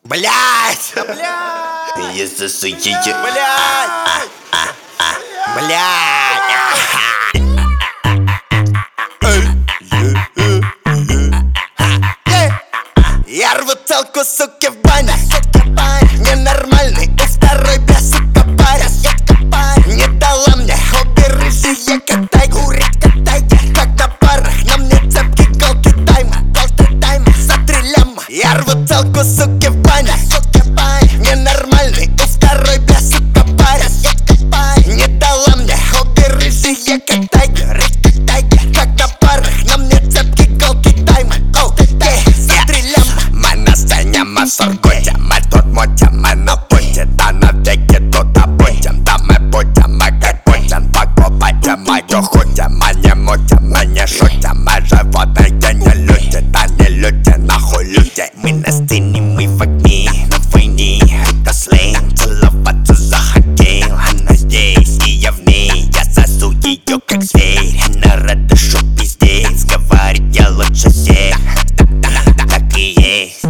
Блять! Блядь! Если суки... Блядь! Блять! Я рву целку, суки, в бане. Ненормальный, у второй бля, сука, паря. Не дала мне обе рыжие, катай, кури, катай. Как на парах, на мне цепки, голки, тайма. За 3 ляма. Я рву целку, суки, в бане. Ненормальный, у второй бля, сука, паря. Не дала мне обе рыжие, катай, как на парах, на мне цепки, голки, тайма. За 3 ляма. Мене синями соргуємо, тут мутями на путі. Та навіки тут будем, та ми будемо як Путін. Покупайте мою хутім, не мутями, не шутями. Животи не люди, та не люди, нахуй люди. Ми на стіні, ми в огні, на війні. Это сленг, целоваться захотел. Она здесь, и я в ней. Я сосу ее как зверь. Она рада, что пиздец. Говорит, я лучше всех. Так и есть.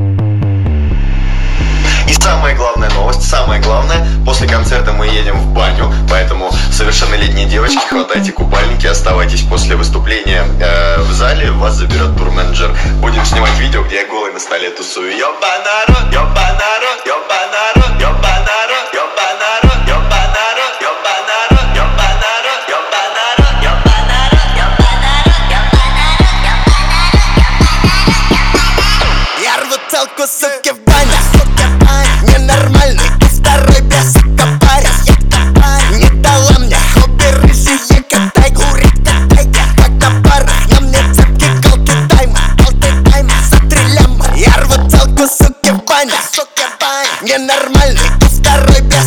И самая главная новость, самое главное, после концерта мы едем в баню, поэтому совершеннолетние девочки, хватайте купальники, оставайтесь после выступления в зале, вас заберет турменеджер. Будем снимать видео, где я голый на столе тусую. Ёба народ, ёба народ, ёба народ, ёба народ, ёба народ, ёба народ, ёба народ, ёба народ, ёба народ, ёба народ, ёба народ. Я рву целку, суки, в бане. Ненормальный, у второй бля, сука, паря. Не дала мне обе рыжие, катай, кури, катай. Как на парах, на мне цепки, голки, тайма. За 3 ляма. Я рву целку, суки, в бане. Ненормальный, у второй бля,